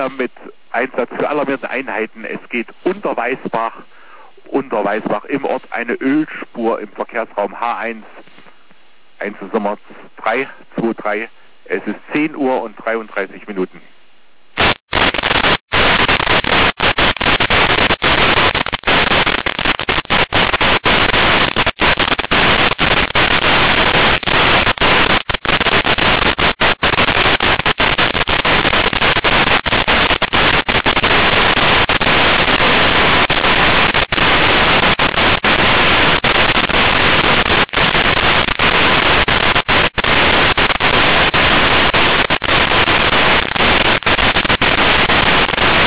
mit Einsatz für alarmierende Einheiten. Es geht unter Weißbach im Ort eine Ölspur im Verkehrsraum H1, Einzelnummer 323. Es ist 10 Uhr und 33 Minuten.